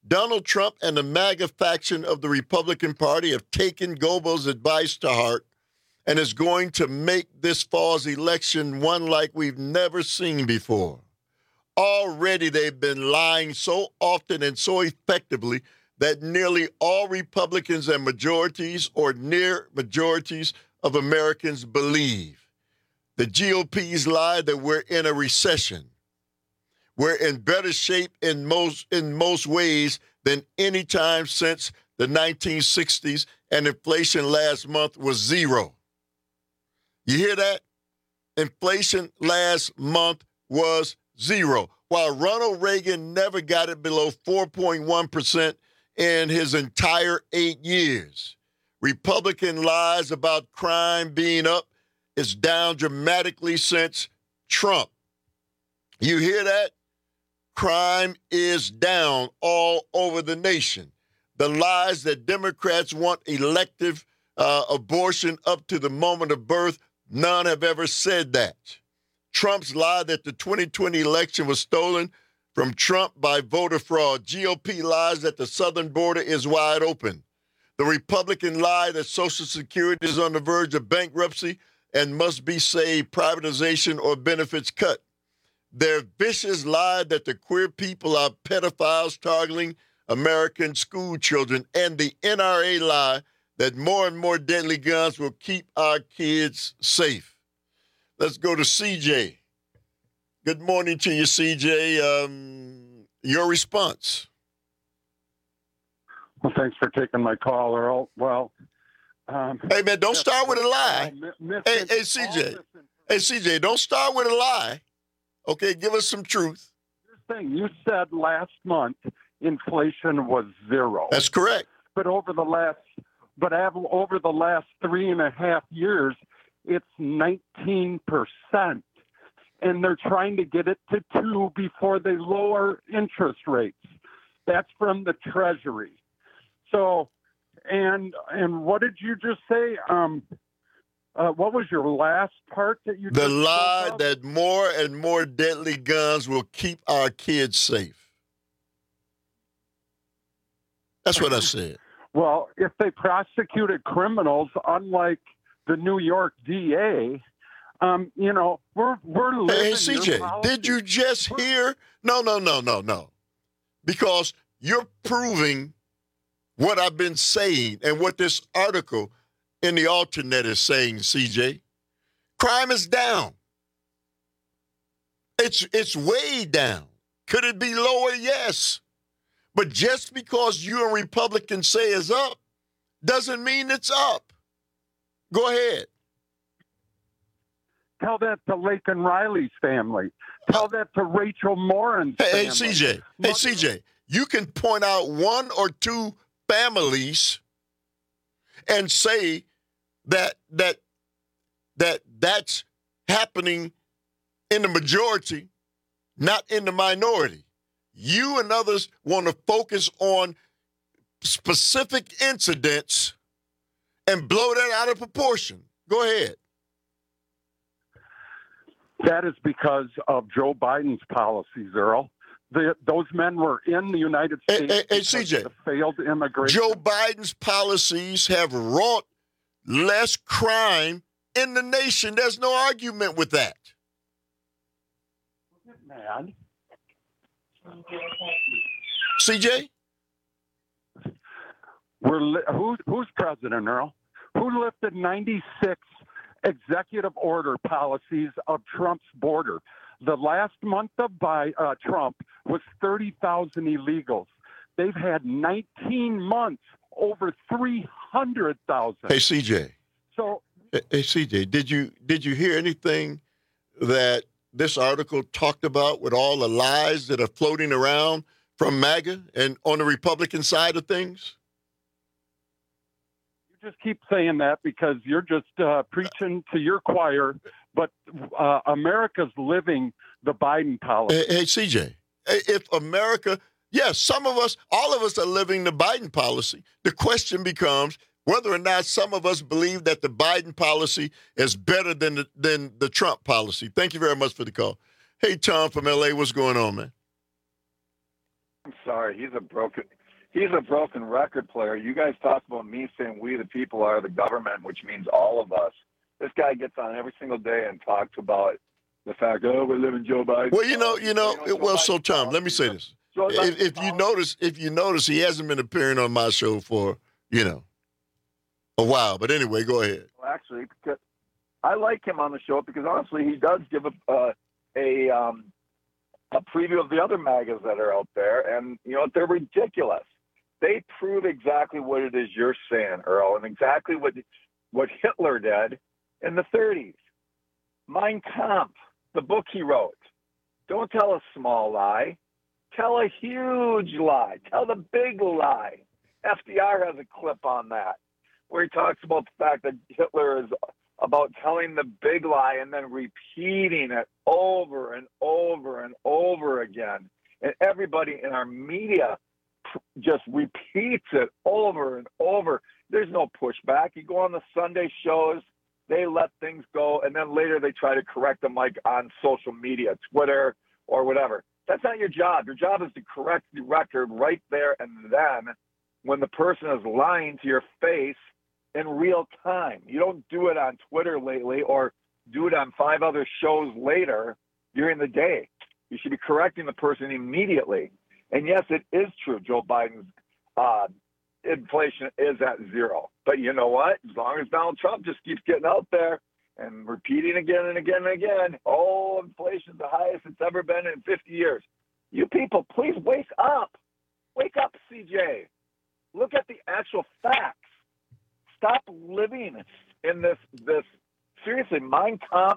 [SPEAKER 20] Donald Trump and the MAGA faction of the Republican Party have taken Goebel's advice to heart and is going to make this fall's election one like we've never seen before. Already they've been lying so often and so effectively that nearly all Republicans and majorities or near majorities of Americans believe. The GOP's lie that we're in a recession. We're in better shape in most ways than any time since the 1960s, and inflation last month was zero. You hear that? Inflation last month was zero, while Ronald Reagan never got it below 4.1% in his entire 8 years. Republican lies about crime being up is down dramatically since Trump. You hear that? Crime is down all over the nation. The lies that Democrats want elective abortion up to the moment of birth, none have ever said that. Trump's lie that the 2020 election was stolen from Trump by voter fraud. GOP lies that the southern border is wide open. The Republican lie that Social Security is on the verge of bankruptcy and must be saved, privatization, or benefits cut. Their vicious lie that the queer people are pedophiles targeting American school children, and the NRA lie that more and more deadly guns will keep our kids safe. Let's go to CJ. Good morning to you, CJ. Your response.
[SPEAKER 9] Well, thanks for taking my call, Earl. Well,
[SPEAKER 20] hey, man, don't start with a lie. Hey, CJ. Hey, CJ, don't start with a lie. Okay, give us some truth.
[SPEAKER 9] You said last month inflation was zero.
[SPEAKER 20] That's correct.
[SPEAKER 9] But over the last 3.5 years, it's 19%. And they're trying to get it to 2 before they lower interest rates. That's from the Treasury. So, and what did you just say? What was your last part that you?
[SPEAKER 20] The lie that more and more deadly guns will keep our kids safe. That's what I said.
[SPEAKER 9] Well, if they prosecuted criminals, unlike the New York DA, we're living.
[SPEAKER 20] Hey, CJ, did you just hear? No. Because you're proving what I've been saying and what this article in the Alternate is saying, CJ. Crime is down. It's way down. Could it be lower? Yes. But just because you and Republicans say it's up doesn't mean it's up. Go ahead.
[SPEAKER 9] Tell that to Laken Riley's family. Tell that to Rachel Morin's family.
[SPEAKER 20] Hey, CJ, you can point out one or two families and say that's happening in the majority, not in the minority. You and others want to focus on specific incidents and blow that out of proportion. Go ahead.
[SPEAKER 9] That is because of Joe Biden's policies, Earl. Those men were in the United States.
[SPEAKER 20] Hey, CJ,
[SPEAKER 9] failed immigration.
[SPEAKER 20] Joe Biden's policies have wrought less crime in the nation. There's no argument with that.
[SPEAKER 9] Mad.
[SPEAKER 20] CJ?
[SPEAKER 9] Who's president, Earl? Who lifted 96 executive order policies of Trump's border? The last month of Trump was 30,000 illegals. They've had 19 months, over 300,000.
[SPEAKER 20] Hey, CJ.
[SPEAKER 9] So,
[SPEAKER 20] hey, CJ, did you hear anything that this article talked about with all the lies that are floating around from MAGA and on the Republican side of things?
[SPEAKER 9] You just keep saying that because you're just preaching to your choir, but America's living the Biden policy.
[SPEAKER 20] Hey, CJ, if America, yes, some of us, all of us are living the Biden policy. The question becomes whether or not some of us believe that the Biden policy is better than the Trump policy. Thank you very much for the call. Hey, Tom from L.A., what's going on, man?
[SPEAKER 10] I'm sorry. He's a broken record player. You guys talk about me saying we the people are the government, which means all of us. This guy gets on every single day and talks about the fact, oh, we live in Joe Biden.
[SPEAKER 20] Well, so Tom, let me say this. If you notice, he hasn't been appearing on my show for, a while. But anyway, go ahead.
[SPEAKER 10] Well, actually, because I like him on the show because honestly, he does give a preview of the other MAGAs that are out there, and they're ridiculous. They prove exactly what it is you're saying, Earl, and exactly what Hitler did in the 30s. Mein Kampf, the book he wrote. Don't tell a small lie. Tell a huge lie. Tell the big lie. FDR has a clip on that where he talks about the fact that Hitler is about telling the big lie and then repeating it over and over and over again. And everybody in our media just repeats it over and over. There's no pushback. You go on the Sunday shows, they let things go, and then later they try to correct them like on social media, Twitter or whatever. That's not your job. Your job is to correct the record right there and then when the person is lying to your face in real time. You don't do it on Twitter lately or do it on 5 other shows later during the day. You should be correcting the person immediately. And yes, it is true. Joe Biden's inflation is at 0. But you know what? As long as Donald Trump just keeps getting out there and repeating again and again and again, oh, inflation's the highest it's ever been in 50 years. You people, please wake up. Wake up, CJ. Look at the actual facts. Stop living in this seriously, Mein Kampf,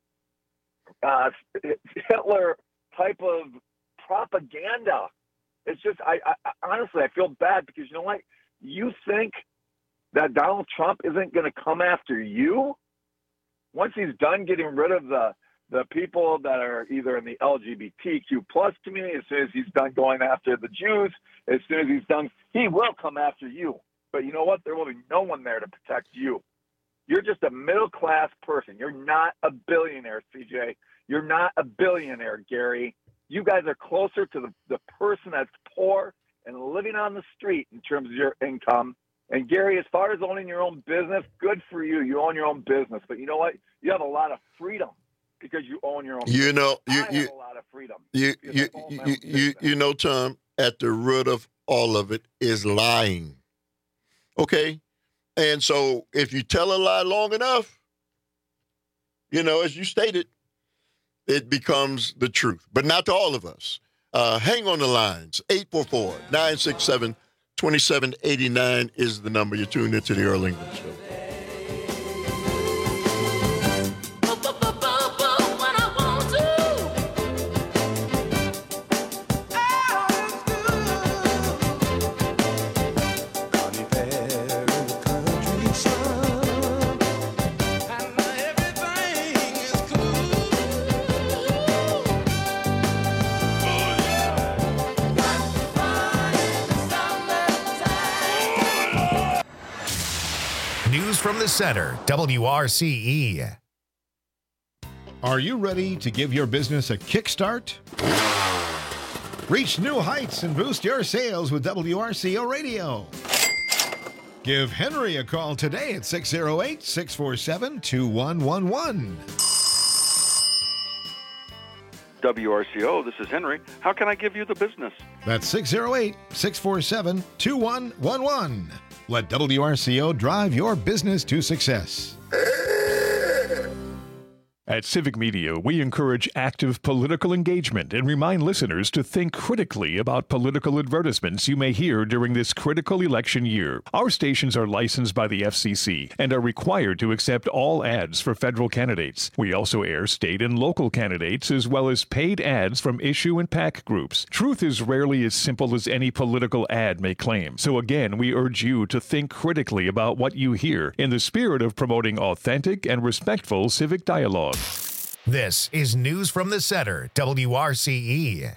[SPEAKER 10] Hitler type of propaganda. It's just, I honestly, I feel bad because you know what? You think that Donald Trump isn't going to come after you? Once he's done getting rid of the people that are either in the LGBTQ plus community, as soon as he's done going after the Jews, as soon as he's done, he will come after you. But you know what? There will be no one there to protect you. You're just a middle-class person. You're not a billionaire, CJ. You're not a billionaire, Gary. You guys are closer to the person that's poor and living on the street in terms of your income. And Gary, as far as owning your own business, good for you. You own your own business. But you know what? You have a lot of freedom because you own your own business. I have a lot of freedom.
[SPEAKER 20] Tom, at the root of all of it is lying. Okay? And so if you tell a lie long enough, as you stated, it becomes the truth. But not to all of us. Hang on the lines. 844-967-2789 is the number. You're tuned into the Earl English Show.
[SPEAKER 1] From the center, WRCE.
[SPEAKER 12] Are you ready to give your business a kickstart? Reach new heights and boost your sales with WRCO Radio. Give Henry a call today at 608-647-2111.
[SPEAKER 14] WRCO, this is Henry. How can I give you the business?
[SPEAKER 12] That's 608-647-2111. Let WRCO drive your business to success.
[SPEAKER 15] At Civic Media, we encourage active political engagement and remind listeners to think critically about political advertisements you may hear during this critical election year. Our stations are licensed by the FCC and are required to accept all ads for federal candidates. We also air state and local candidates as well as paid ads from issue and PAC groups. Truth is rarely as simple as any political ad may claim. So again, we urge you to think critically about what you hear in the spirit of promoting authentic and respectful civic dialogue.
[SPEAKER 1] This is News from the Center, WRCE.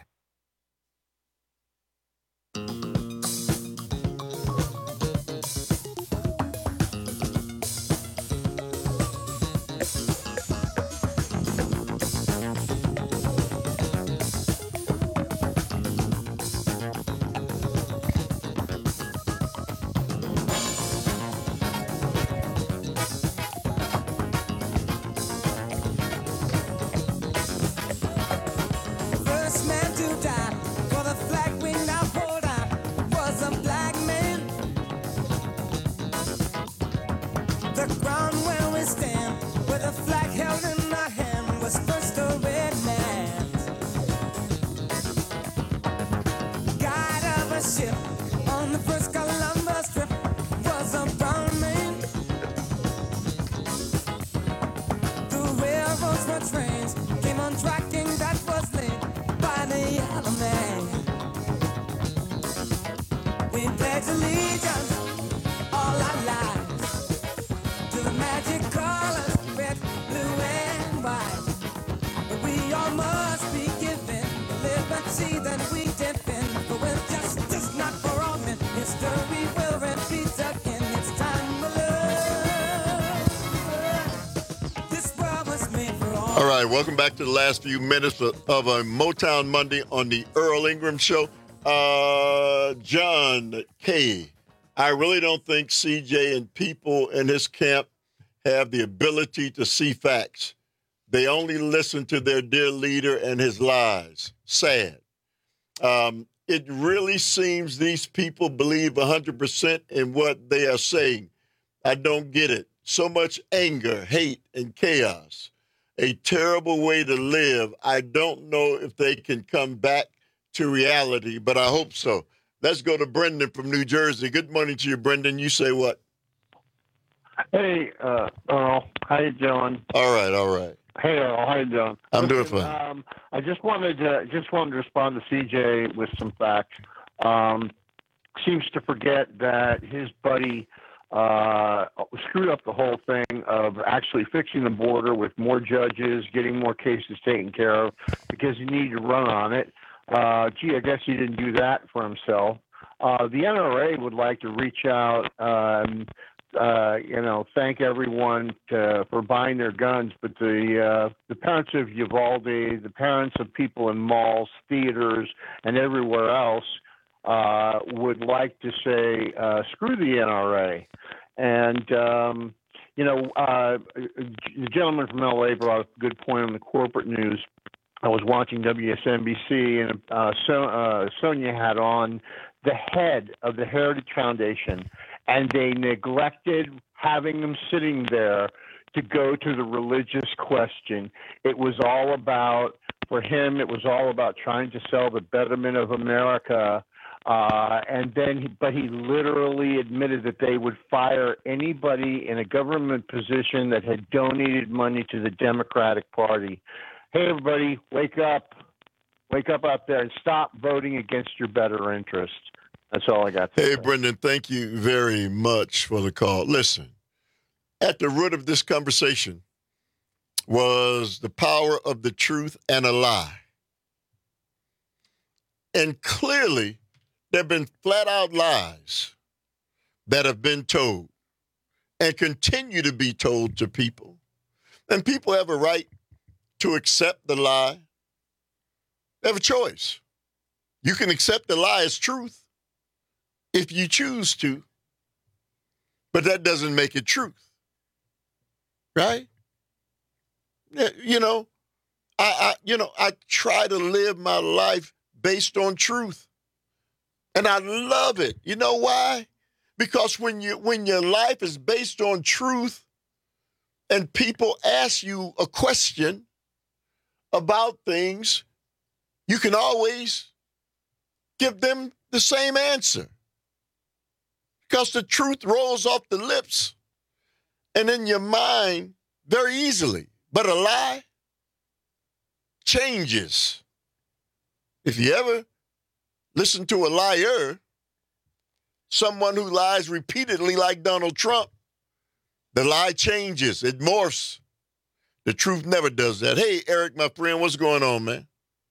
[SPEAKER 19] for trains came on tracking that was lit by the yellow man. We pledge allegiance all our lives to the magic colors, red, blue, and white. But we all must be given the liberty that we defend. But with justice not for all men, history will repeat again. It's time to love. This world was made for all.
[SPEAKER 20] All right, welcome back to the last few minutes of a Motown Monday on the Earl Ingram Show. John K., I really don't think CJ and people in his camp have the ability to see facts. They only listen to their dear leader and his lies. Sad. It really seems these people believe 100% in what they are saying. I don't get it. So much anger, hate, and chaos. A terrible way to live. I don't know if they can come back to reality, but I hope so. Let's go to Brendan from New Jersey. Good morning to you, Brendan. You say what?
[SPEAKER 16] Hey, Earl. How you doing?
[SPEAKER 20] All right.
[SPEAKER 16] Hey, Earl. How you doing?
[SPEAKER 20] I'm doing fine.
[SPEAKER 16] I just wanted to respond to CJ with some facts. Seems to forget that his buddy screwed up the whole thing of actually fixing the border with more judges, getting more cases taken care of, because he needed to run on it. I guess he didn't do that for himself. The NRA would like to reach out, thank everyone for buying their guns, but the parents of Uvalde, the parents of people in malls, theaters, and everywhere else would like to say, screw the NRA. And, the gentleman from LA brought up a good point on the corporate news. I was watching WSNBC, and Sonia had on the head of the Heritage Foundation, and they neglected having them sitting there to go to the religious question. It was all about, for him, it was all about trying to sell the betterment of America. But he literally admitted that they would fire anybody in a government position that had donated money to the Democratic Party. Hey, everybody, wake up. Wake up out there and stop voting against your better interest. That's all I got to say.
[SPEAKER 20] Hey, Brendan, thank you very much for the call. Listen, at the root of this conversation was the power of the truth and a lie. And clearly, there have been flat-out lies that have been told and continue to be told to people. And people have a right to accept the lie. They have a choice. You can accept the lie as truth if you choose to, but that doesn't make it truth, right? I try to live my life based on truth, and I love it. You know why? Because when your life is based on truth, and people ask you a question about things, you can always give them the same answer. Because the truth rolls off the lips and in your mind very easily. But a lie changes. If you ever listen to a liar, someone who lies repeatedly like Donald Trump, the lie changes. It morphs. The truth never does that. Hey, Eric, my friend, what's going on, man?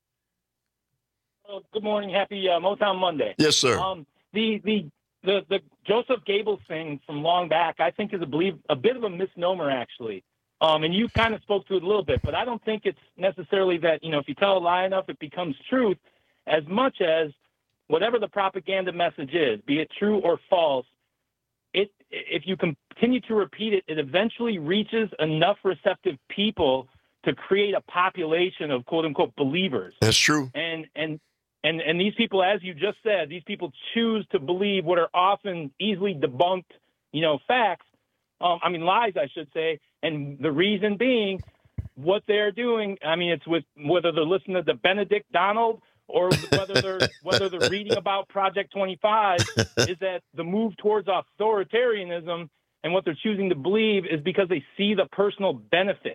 [SPEAKER 17] Good morning. Happy Motown Monday.
[SPEAKER 20] Yes, sir.
[SPEAKER 17] The Joseph Goebbels thing from long back, I think, is a bit of a misnomer, actually. And you kind of spoke to it a little bit, but I don't think it's necessarily that, if you tell a lie enough, it becomes truth, as much as whatever the propaganda message is, be it true or false, if you continue to repeat it, it eventually reaches enough receptive people to create a population of quote unquote believers.
[SPEAKER 20] That's true.
[SPEAKER 17] And these people, as you just said, these people choose to believe what are often easily debunked, facts. Lies, I should say. And the reason being, what they're doing. It's with whether they're listening to the Benedict Donald or whether they're reading about Project 25, is that the move towards authoritarianism, and what they're choosing to believe is because they see the personal benefit.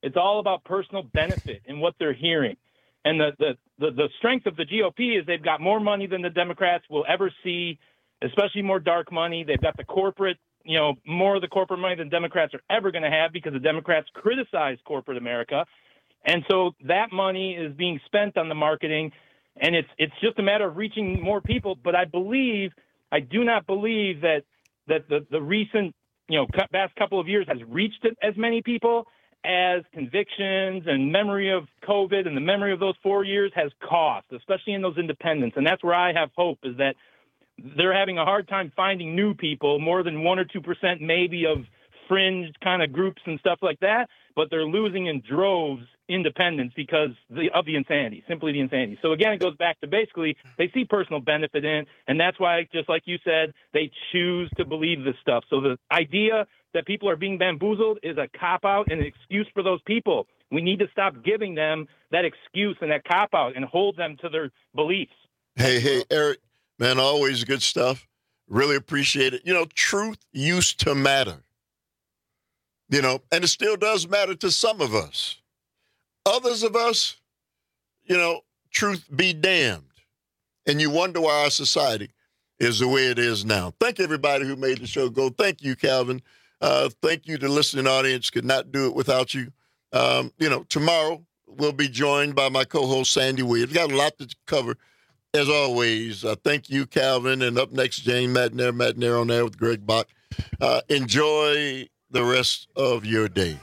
[SPEAKER 17] It's all about personal benefit and what they're hearing. And the strength of the GOP is they've got more money than the Democrats will ever see, especially more dark money. They've got the corporate, more of the corporate money than Democrats are ever going to have because the Democrats criticize corporate America. And so that money is being spent on the marketing, and it's just a matter of reaching more people. But I do not believe that the recent, past couple of years has reached as many people as convictions and memory of COVID and the memory of those 4 years has cost, especially in those independents. And that's where I have hope, is that they're having a hard time finding new people, more than 1 or 2% maybe of fringe kind of groups and stuff like that, but they're losing in droves independents because of the insanity, simply the insanity. So again, it goes back to basically they see personal benefit in, and that's why, just like you said, they choose to believe this stuff. So the idea that people are being bamboozled is a cop-out and an excuse for those people. We need to stop giving them that excuse and that cop-out and hold them to their beliefs.
[SPEAKER 20] Hey, Eric, man, always good stuff. Really appreciate it. Truth used to matter. And it still does matter to some of us. Others of us, truth be damned. And you wonder why our society is the way it is now. Thank everybody who made the show go. Thank you, Calvin. Thank you to the listening audience. Could not do it without you. Tomorrow we'll be joined by my co-host, Sandy Williams. Got a lot to cover, as always. Thank you, Calvin. And up next, Jane Matinere on there with Greg Bach. Enjoy the rest of your day.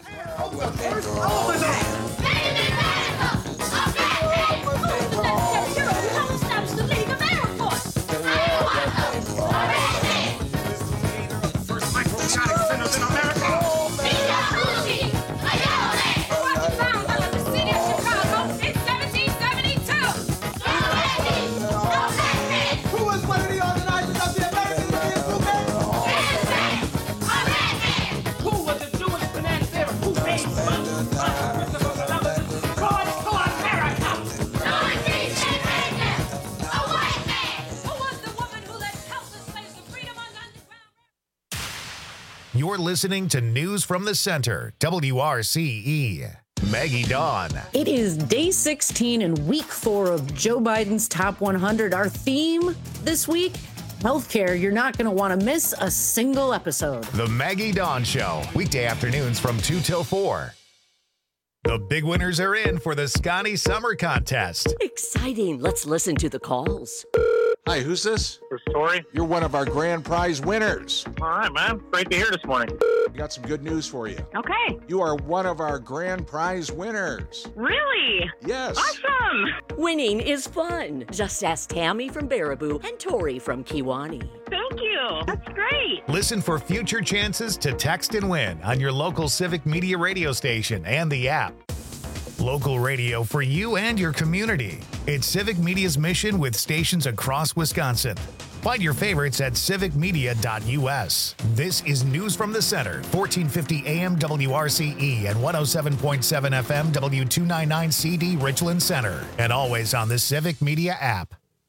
[SPEAKER 1] You're listening to News from the Center, WRCE. Maggie Dawn.
[SPEAKER 2] It is day 16 and week 4 of Joe Biden's Top 100. Our theme this week, healthcare. You're not going to want to miss a single episode.
[SPEAKER 1] The Maggie Dawn Show, weekday afternoons from 2 till 4. The big winners are in for the Scotty Summer Contest.
[SPEAKER 2] Exciting. Let's listen to the calls.
[SPEAKER 3] Hi, who's this?
[SPEAKER 18] This is Tori.
[SPEAKER 3] You're one of our grand prize winners.
[SPEAKER 18] All right, man. Great to hear this morning.
[SPEAKER 3] We got some good news for you.
[SPEAKER 21] Okay.
[SPEAKER 3] You are one of our grand prize winners.
[SPEAKER 21] Really?
[SPEAKER 3] Yes.
[SPEAKER 21] Awesome.
[SPEAKER 2] Winning is fun. Just ask Tammy from Baraboo and Tori from Kiwani.
[SPEAKER 21] Thank you. That's great.
[SPEAKER 1] Listen for future chances to text and win on your local Civic Media radio station and the app. Local radio for you and your community. It's Civic Media's mission with stations across Wisconsin. Find your favorites at civicmedia.us. This is News from the Center, 1450 AM WRCE and 107.7 FM W299CD Richland Center. And always on the Civic Media app.